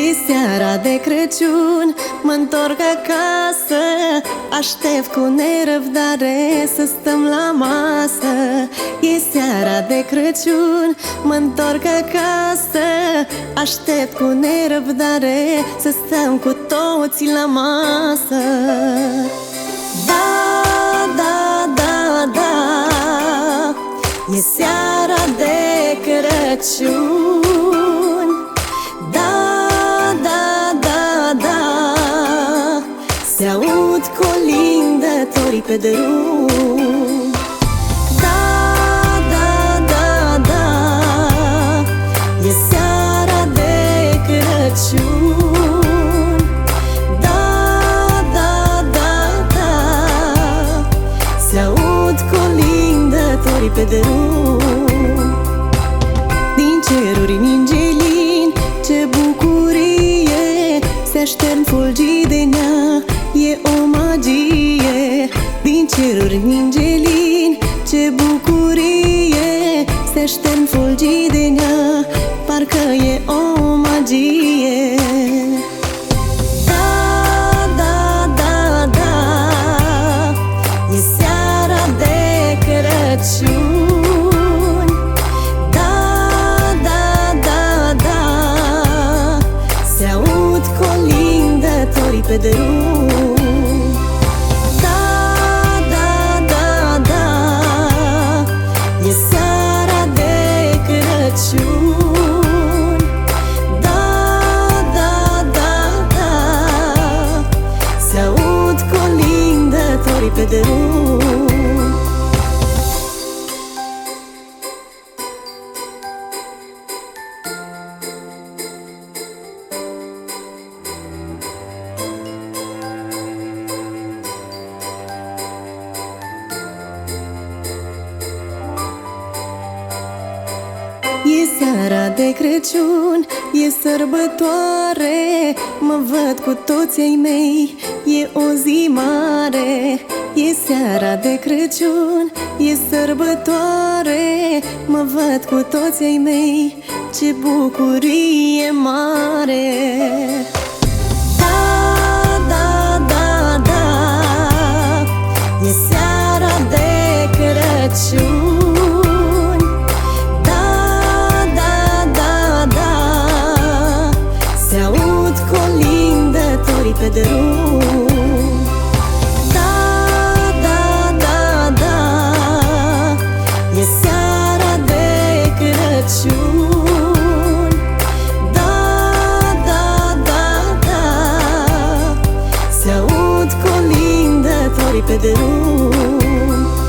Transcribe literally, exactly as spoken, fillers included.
E seara de Crăciun, mă-ntorc acasă, aștept cu nerăbdare să stăm la masă. E seara de Crăciun, mă-ntorc acasă, aștept cu nerăbdare să stăm cu toții la masă. Da, da, da, da, e seara de Crăciun. Se aud colindătorii pe drum. Da, da, da, da, e seara de Crăciun. Da, da, da, da, se aud colindătorii pe drum. Din ceruri ningelin, ce bucurie, se aștern fulgii de nea, e o magie. Din ceruri ningelin, ce bucurie, se aștern fulgii de nea, parcă e o magie. Da, da, da, da, e seara de Crăciun. Da, da, da, da, se aud colindătorii pe drum. Pe drum. E seara de Crăciun, e sărbătoare, mă văd cu toți ai mei, e o zi mare. E seara de Crăciun, e sărbătoare, mă văd cu toți ai mei, ce bucurie mare. Da, da, da, da, e seara de Crăciun. Da, da, da, da, se aud colindătorii pe drum. Da, da, da, da, se aud colindătorii pe drum.